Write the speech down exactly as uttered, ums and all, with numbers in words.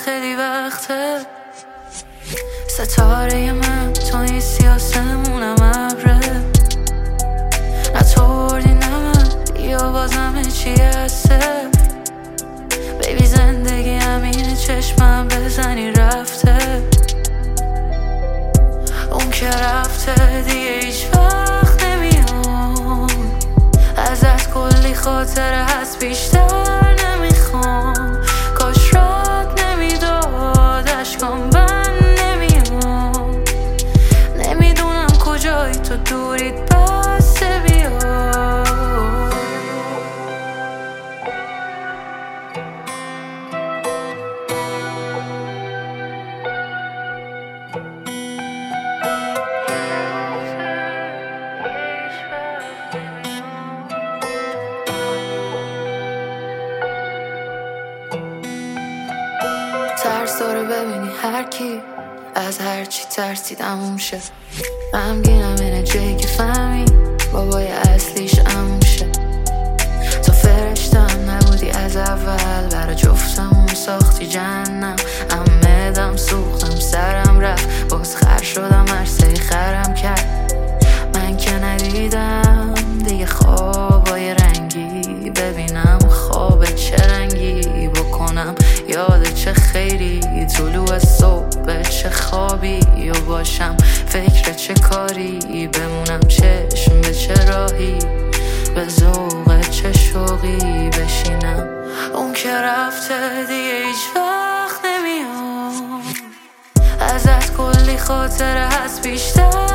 خیلی وقته. ستاره من تو این سیاسمونم ابره، نتوردی نه من یا بازم چی هسته. بیبی زندگی همینه، چشمم بزنی رفته. اون که رفته دیگه هیچ وقت نمیام، ازت کلی خاطره هست بیشتر نمیخوام. کاش رد نمیداد اشکام بند نمیام. نمیدونم کجایی تو دورید بسته بیا. ترس داره ببینی هر کی از هر چی ترسید عموم شه. غمگینم اینه جایی که فهمی بابای اصلیش عموم شه. تو فرشته هم نبودی از اول، برا جفتمون ساختی جهنم. عمدم سوختم سرم رفت، باز خر شدم عرصه خرم کرد. من که ندیدم دیگه خوابای رنگی، ببینم خواب چه رنگی بکنم. یاد چه خیری طلوع صبح، چه خوابی و باشم فکر چه کاری. بمونم چشم به چه راهی، به ذوق چه شوقی بشینم. اون که رفته دیگه هیچ وقت نمیام، ازت کلی خاطره هست بیشتر